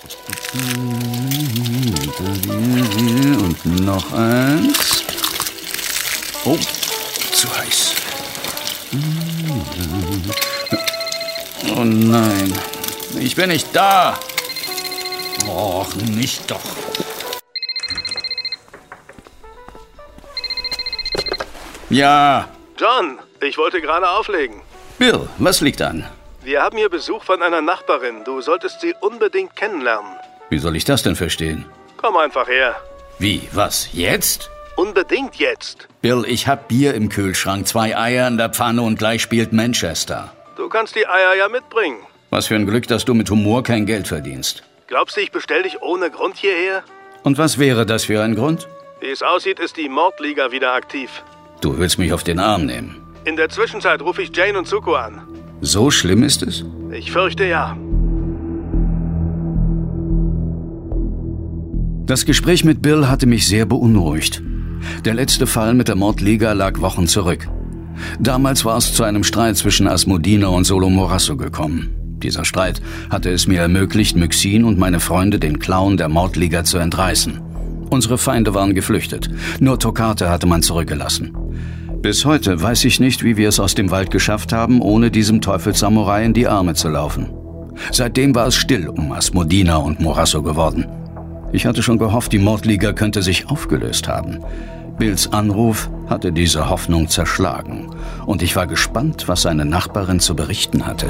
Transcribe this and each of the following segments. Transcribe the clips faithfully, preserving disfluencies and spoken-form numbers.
Und noch eins. Oh, zu heiß. Oh nein, ich bin nicht da. Och, nicht doch. Ja. John, ich wollte gerade auflegen. Bill, was liegt an? Wir haben hier Besuch von einer Nachbarin. Du solltest sie unbedingt kennenlernen. Wie soll ich das denn verstehen? Komm einfach her. Wie, was, jetzt? Unbedingt jetzt. Bill, ich hab Bier im Kühlschrank, zwei Eier in der Pfanne und gleich spielt Manchester. Du kannst die Eier ja mitbringen. Was für ein Glück, dass du mit Humor kein Geld verdienst. Glaubst du, ich bestell dich ohne Grund hierher? Und was wäre das für ein Grund? Wie es aussieht, ist die Mordliga wieder aktiv. Du willst mich auf den Arm nehmen. In der Zwischenzeit rufe ich Jane und Zuko an. So schlimm ist es? Ich fürchte ja. Das Gespräch mit Bill hatte mich sehr beunruhigt. Der letzte Fall mit der Mordliga lag Wochen zurück. Damals war es zu einem Streit zwischen Asmodina und Solo Morasso gekommen. Dieser Streit hatte es mir ermöglicht, Myxin und meine Freunde den Klauen der Mordliga zu entreißen. Unsere Feinde waren geflüchtet. Nur Toccata hatte man zurückgelassen. Bis heute weiß ich nicht, wie wir es aus dem Wald geschafft haben, ohne diesem Teufelssamurai in die Arme zu laufen. Seitdem war es still um Asmodina und Morasso geworden. Ich hatte schon gehofft, die Mordliga könnte sich aufgelöst haben. Bills Anruf hatte diese Hoffnung zerschlagen. Und ich war gespannt, was seine Nachbarin zu berichten hatte.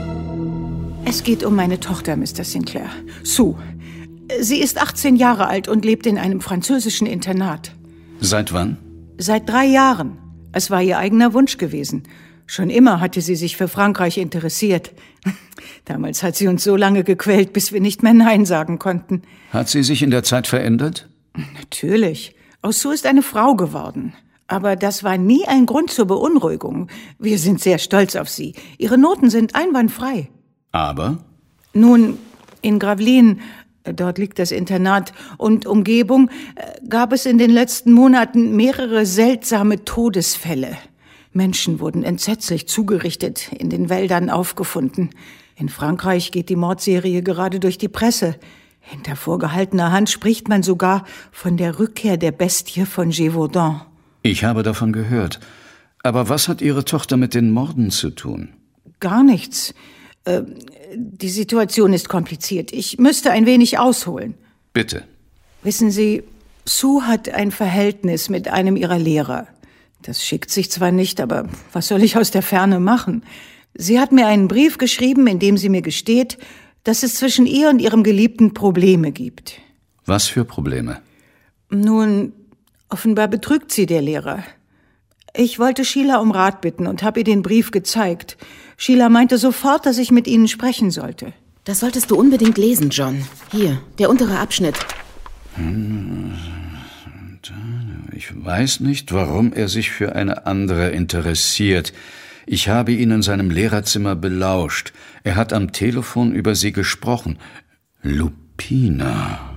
Es geht um meine Tochter, Mister Sinclair. Sue. Sie ist achtzehn Jahre alt und lebt in einem französischen Internat. Seit wann? Seit drei Jahren. Es war ihr eigener Wunsch gewesen. Schon immer hatte sie sich für Frankreich interessiert. Damals hat sie uns so lange gequält, bis wir nicht mehr Nein sagen konnten. Hat sie sich in der Zeit verändert? Natürlich. Aus Sue ist eine Frau geworden. Aber das war nie ein Grund zur Beunruhigung. Wir sind sehr stolz auf sie. Ihre Noten sind einwandfrei. Aber? Nun, in Gravelines, dort liegt das Internat, und Umgebung, gab es in den letzten Monaten mehrere seltsame Todesfälle. Menschen wurden entsetzlich zugerichtet, in den Wäldern aufgefunden. In Frankreich geht die Mordserie gerade durch die Presse. Hinter vorgehaltener Hand spricht man sogar von der Rückkehr der Bestie von Gévaudan. Ich habe davon gehört. Aber was hat Ihre Tochter mit den Morden zu tun? Gar nichts. Äh, die Situation ist kompliziert. Ich müsste ein wenig ausholen. Bitte. Wissen Sie, Sue hat ein Verhältnis mit einem ihrer Lehrer. Das schickt sich zwar nicht, aber was soll ich aus der Ferne machen? Sie hat mir einen Brief geschrieben, in dem sie mir gesteht, dass es zwischen ihr und ihrem Geliebten Probleme gibt. Was für Probleme? Nun, offenbar betrügt sie der Lehrer. Ich wollte Sheila um Rat bitten und habe ihr den Brief gezeigt. Sheila meinte sofort, dass ich mit Ihnen sprechen sollte. Das solltest du unbedingt lesen, John. Hier, der untere Abschnitt. Ich weiß nicht, warum er sich für eine andere interessiert. Ich habe ihn in seinem Lehrerzimmer belauscht. Er hat am Telefon über sie gesprochen. Lupina.